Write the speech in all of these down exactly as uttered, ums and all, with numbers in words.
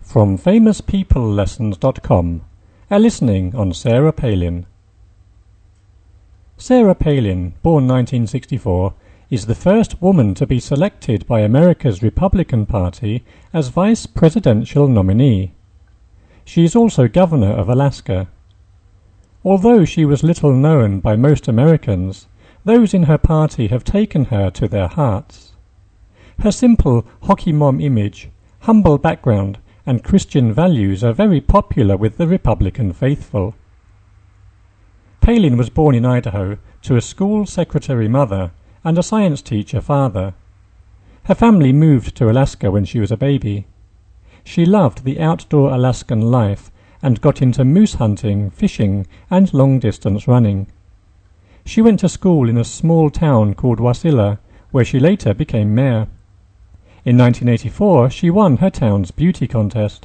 From famous people lessons dot com, a listening on Sarah Palin. Sarah Palin, born nineteen sixty-four, is the first woman to be selected by America's Republican Party as vice presidential nominee. She is also governor of Alaska. Although she was little known by most Americans, those in her party have taken her to their hearts. Her simple hockey mom image, humble background, and Christian values are very popular with the Republican faithful. Palin was born in Idaho to a school secretary mother and a science teacher father. Her family moved to Alaska when she was a baby. She loved the outdoor Alaskan life and got into moose hunting, fishing, and long-distance running. She went to school in a small town called Wasilla, where she later became mayor. In nineteen eighty-four, she won her town's beauty contest.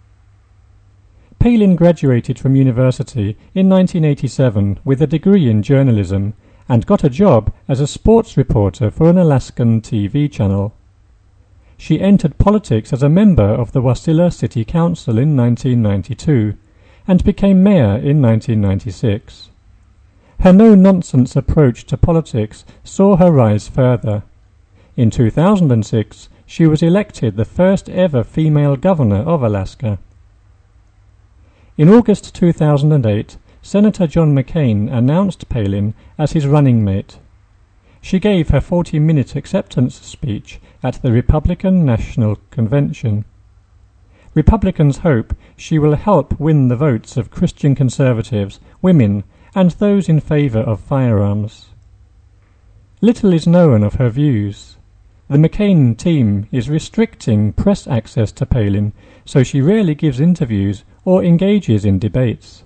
Palin graduated from university in nineteen eighty-seven with a degree in journalism and got a job as a sports reporter for an Alaskan T V channel. She entered politics as a member of the Wasilla City Council in nineteen ninety-two and became mayor in nineteen ninety-six. Her no-nonsense approach to politics saw her rise further. In two thousand six, she was elected the first ever female governor of Alaska. In August two thousand eight, Senator John McCain announced Palin as his running mate. She gave her forty-minute acceptance speech at the Republican National Convention. Republicans hope she will help win the votes of Christian conservatives, women, and those in favor of firearms. Little is known of her views. The McCain team is restricting press access to Palin, so she rarely gives interviews or engages in debates.